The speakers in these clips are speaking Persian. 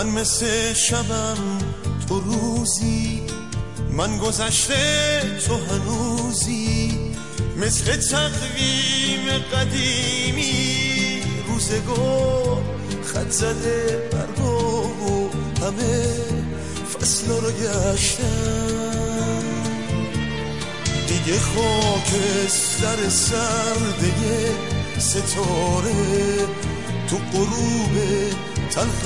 من مثل شبم تو روزی، من گذشته تو هنوزی، مثل تقویم قدیمی روزگار خط زده برگو و همه فصل رو گشتم. دیگه خاکستر سرده ستاره تو غروب تلخ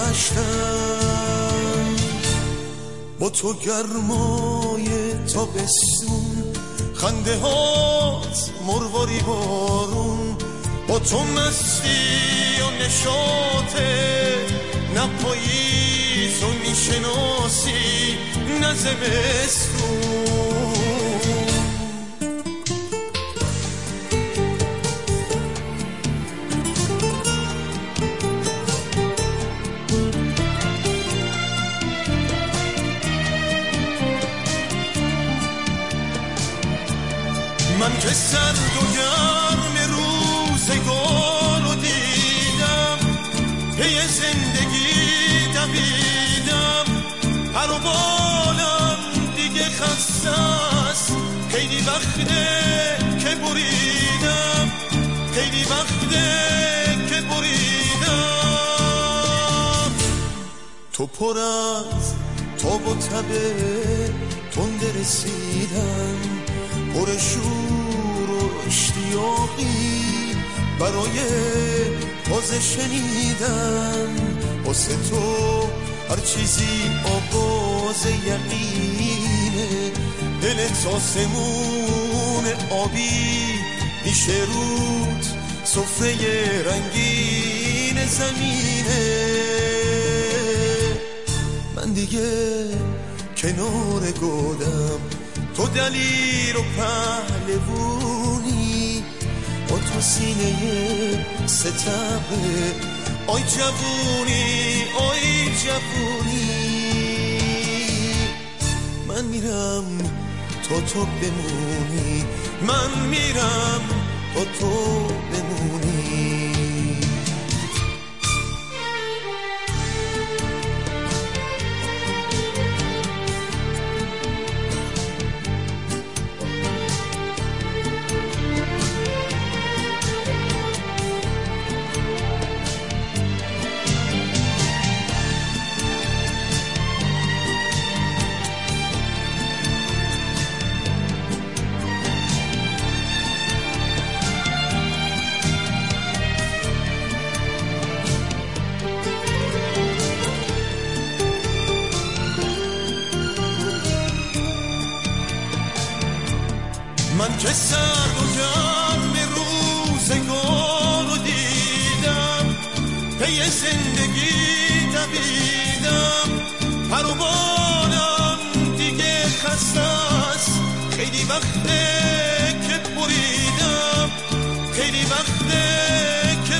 دشتم. با تو گرمای تابستون، خنده هات مرواری بارون، با تو مستی و نشاطه، نه پاییز و میشناسی نه زمستون. من که سرد و گرم روزگار رو دیدم، پی زندگی دویدم، پر و بالم دیگه خسته است، خیلی وقته که بریدم، خیلی وقته که بریدم. تو پر از تاب و تبه تنده رسیدم، پر شور و اشتیاقی برای تازه شنیدن. واسه تو هر چیزی آغاز یقینه، دلت آسمون آبی پیش رود، سفره رنگین زمینه. من دیگه کنار گودم، تو دلیر و پهلوونی، با تو سینه ستبه، آی جوونی آی جوونی. من میرم تا تو بمونی، من میرم تا تو بمونی. من که سرد و گرم روزگار رو دیدم، پی زندگی دویدم، پر و بالم دیگه خسته است، خیلی وقته که بریدم، خیلی وقته که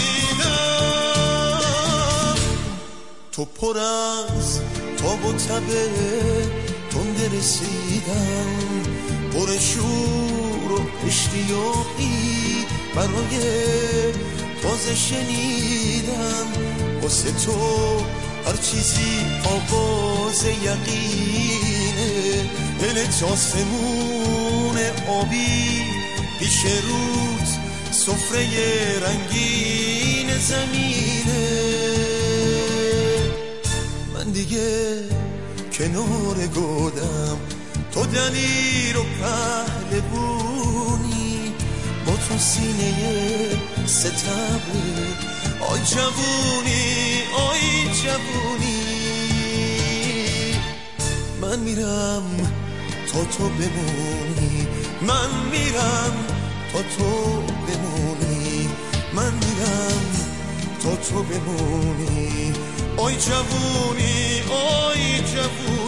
بریدم. تو پر از تاب و تبه تنده رسیدم، پر شور و اشتیاقی برای تازه شنیدم. واسه تو هر چیزی آغاز یقینه، دلت آسمون آبی پیش رود، سفره رنگین زمینه. من دیگه کنار گودم، تو دلیر و پهلوونی، با تو سینه ستبه، آی جوونی آی جوونی. من میرم تا تو بمونی، من میرم تا تو بمونی، من میرم تا تو بمونی، آی جوونی آی جوونی.